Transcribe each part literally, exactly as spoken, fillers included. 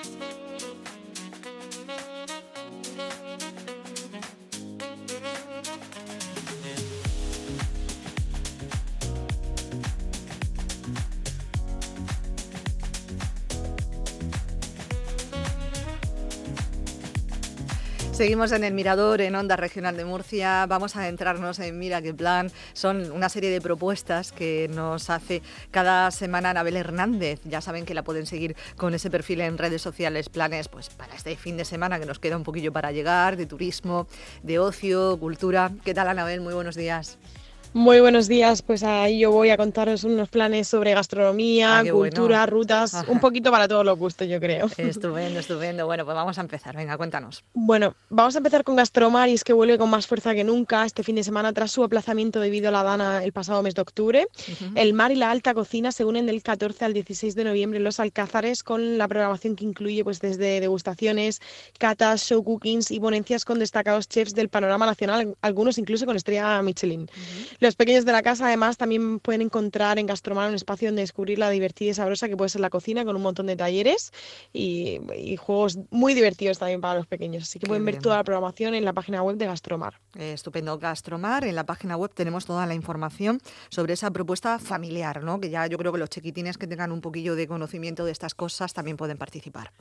Seguimos en el Mirador, en Onda Regional de Murcia. Vamos a adentrarnos en Mira qué plan. Son una serie de propuestas que nos hace cada semana Anabel Hernández. Ya saben que la pueden seguir con ese perfil en redes sociales. Planes pues para este fin de semana que nos queda un poquillo para llegar, de turismo, de ocio, cultura. ¿Qué tal, Anabel? Muy buenos días. Muy buenos días, pues ahí yo voy a contaros unos planes sobre gastronomía, ah, cultura, bueno. rutas, Ajá. Un poquito para todos los gustos, yo creo. Estupendo, estupendo. Bueno, pues vamos a empezar. Venga, cuéntanos. Bueno, vamos a empezar con Gastromar y es que vuelve con más fuerza que nunca este fin de semana tras su aplazamiento debido a la Dana el pasado mes de octubre. Uh-huh. El mar y la alta cocina se unen del catorce al dieciséis de noviembre en Los Alcázares con la programación que incluye pues desde degustaciones, catas, show cookings y ponencias con destacados chefs del panorama nacional, algunos incluso con estrella Michelin. Uh-huh. Los pequeños de la casa además también pueden encontrar en Gastromar un espacio donde descubrir la divertida y sabrosa que puede ser la cocina con un montón de talleres y, y juegos muy divertidos también para los pequeños. Así que Qué pueden bien. ver toda la programación en la página web de Gastromar. Eh, estupendo. Gastromar, en la página web tenemos toda la información sobre esa propuesta familiar, ¿no? Que ya yo creo que los chiquitines que tengan un poquillo de conocimiento de estas cosas también pueden participar.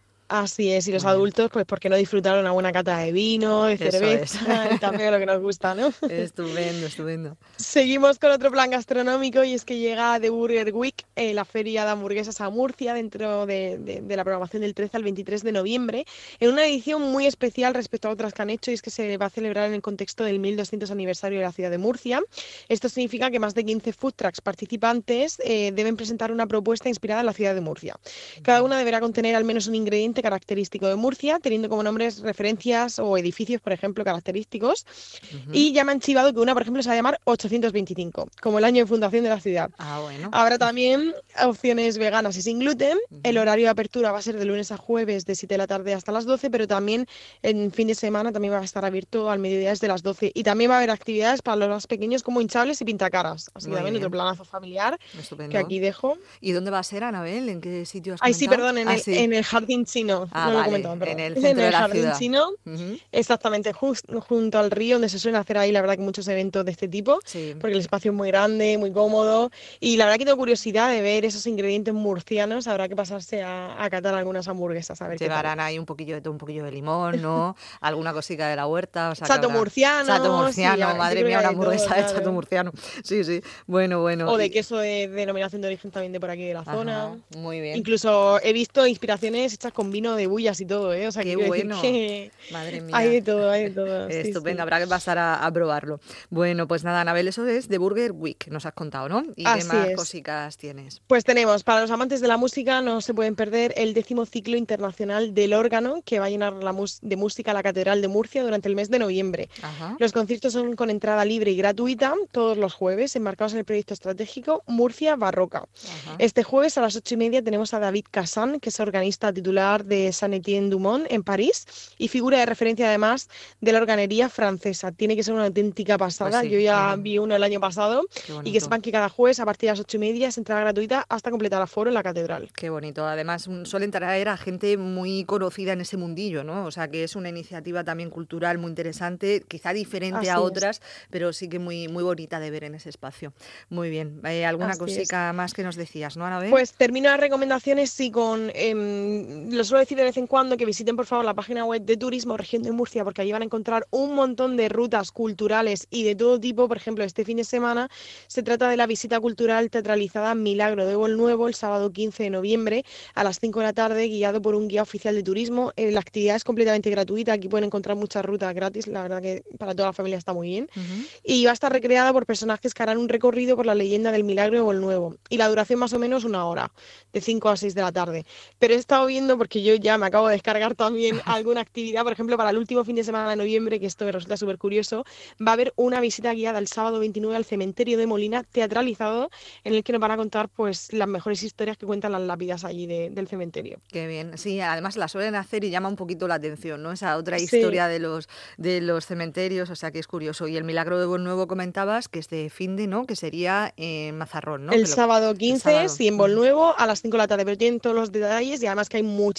Así es, y los adultos, pues ¿por qué no disfrutar una buena cata de vino, de cerveza y también lo que nos gusta, ¿no? Estupendo, estupendo. Seguimos con otro plan gastronómico y es que llega The Burger Week, eh, la feria de hamburguesas a Murcia, dentro de, de, de la programación del trece al veintitrés de noviembre, en una edición muy especial respecto a otras que han hecho, y es que se va a celebrar en el contexto del mil doscientos aniversario de la ciudad de Murcia. Esto significa que más de quince food trucks participantes eh, deben presentar una propuesta inspirada en la ciudad de Murcia. Cada una deberá contener al menos un ingrediente característico de Murcia, teniendo como nombres referencias o edificios, por ejemplo, característicos. Uh-huh. Y ya me han chivado que una, por ejemplo, se va a llamar ochocientos veinticinco, como el año de fundación de la ciudad. Ah, bueno. Habrá también opciones veganas y sin gluten. Uh-huh. El horario de apertura va a ser de lunes a jueves, de siete de la tarde hasta las doce, pero también en fin de semana también va a estar abierto al mediodía desde las doce. Y también va a haber actividades para los más pequeños como hinchables y pintacaras. Así que también bien. Otro planazo familiar. Estupendo. Que aquí dejo. ¿Y dónde va a ser, Anabel? ¿En qué sitio has Ay, comentado? sí, perdón, en, ah, el, sí. en el Jardín Chino. Ah, no lo vale, comentado, en el en centro el de la Jardín ciudad. Chino, uh-huh. exactamente, just, junto al río, donde se suelen hacer ahí, la verdad, que muchos eventos de este tipo, sí. porque el espacio es muy grande, muy cómodo, y la verdad que tengo curiosidad de ver esos ingredientes murcianos. Habrá que pasarse a, a catar algunas hamburguesas, a ver Llevarán qué tal. ahí un poquillo de todo, un poquillo de limón, ¿no? Alguna cosica de la huerta. O sea, chato habrá... murciano. Chato murciano, sí, madre mía, una hamburguesa todo, de claro. chato murciano. Sí, sí, bueno, bueno. O de queso de denominación de origen también de por aquí de la Ajá, zona. muy bien. Incluso he visto inspiraciones hechas con vino de bullas y todo, ¿eh? O sea, qué que bueno. Decir que madre mía. Hay de todo, hay de todo. Estupendo, sí, sí. Habrá que pasar a, a probarlo. Bueno, pues nada, Anabel, eso es The Burger Week, nos has contado, ¿no? ¿Y Así qué más es. cositas tienes? Pues tenemos, para los amantes de la música, no se pueden perder el décimo ciclo internacional del órgano, que va a llenar la mus- de música la Catedral de Murcia durante el mes de noviembre. Ajá. Los conciertos son con entrada libre y gratuita todos los jueves, enmarcados en el proyecto estratégico Murcia Barroca. Ajá. Este jueves a las ocho y media tenemos a David Cassan, que es organista titular de Saint-Étienne-du-Mont en París y figura de referencia además de la organería francesa. Tiene que ser una auténtica pasada. Pues sí. Yo ya uh-huh. vi uno el año pasado y que sepan que cada jueves a partir de las ocho y media es entrada gratuita hasta completar aforo en la catedral. Qué bonito. Además suelen traer a gente muy conocida en ese mundillo, ¿no? O sea que es una iniciativa también cultural muy interesante, quizá diferente Así a es. otras, pero sí que muy, muy bonita de ver en ese espacio. Muy bien. Eh, ¿Alguna Así cosica es. más que nos decías, no, Anabel? Pues termino las recomendaciones sí con, eh, lo suelo decir de vez en cuando, que visiten por favor la página web de Turismo Región de Murcia, porque allí van a encontrar un montón de rutas culturales y de todo tipo. Por ejemplo, este fin de semana se trata de la visita cultural teatralizada Milagro de Bol Nuevo, el sábado quince de noviembre a las cinco de la tarde, guiado por un guía oficial de turismo. Eh, la actividad es completamente gratuita, aquí pueden encontrar muchas rutas gratis, la verdad que para toda la familia está muy bien. Uh-huh. Y va a estar recreada por personajes que harán un recorrido por la leyenda del Milagro de Bol Nuevo. Y la duración más o menos una hora, de cinco a seis de la tarde. Pero he estado viendo, porque yo ya me acabo de descargar también alguna actividad, por ejemplo, para el último fin de semana de noviembre, que esto me resulta súper curioso, va a haber una visita guiada el sábado veintinueve al cementerio de Molina, teatralizado, en el que nos van a contar pues las mejores historias que cuentan las lápidas allí de, del cementerio. Qué bien. Sí, además la suelen hacer y llama un poquito la atención, ¿no? Esa otra Sí. historia de los de los cementerios, o sea que es curioso. Y el Milagro de Bol Nuevo comentabas que es de fin de, ¿no? Que sería en Mazarrón, ¿no? El que lo... sábado quince, el sábado. sí, en Bol Nuevo, a las cinco de la tarde, pero tienen todos los detalles y además que hay muchísimas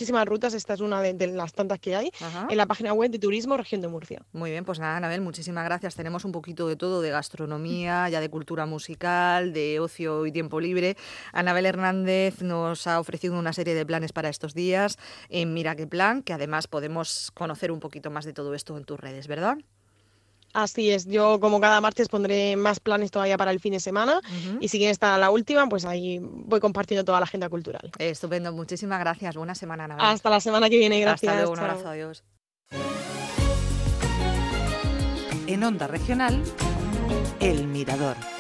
muchísimas rutas, esta es una de, de las tantas que hay, Ajá. en la página web de Turismo Región de Murcia. Muy bien, pues nada, Anabel, muchísimas gracias. Tenemos un poquito de todo, de gastronomía, ya de cultura musical, de ocio y tiempo libre. Anabel Hernández nos ha ofrecido una serie de planes para estos días en Mira qué plan, que además podemos conocer un poquito más de todo esto en tus redes, ¿verdad? Así es, yo como cada martes pondré más planes todavía para el fin de semana Uh-huh. y si quieren estar a la última, pues ahí voy compartiendo toda la agenda cultural. Estupendo, muchísimas gracias. Buena semana, Anabel. Hasta la semana que viene, gracias. Hasta luego, un Chao. abrazo, adiós. En Onda Regional, El Mirador.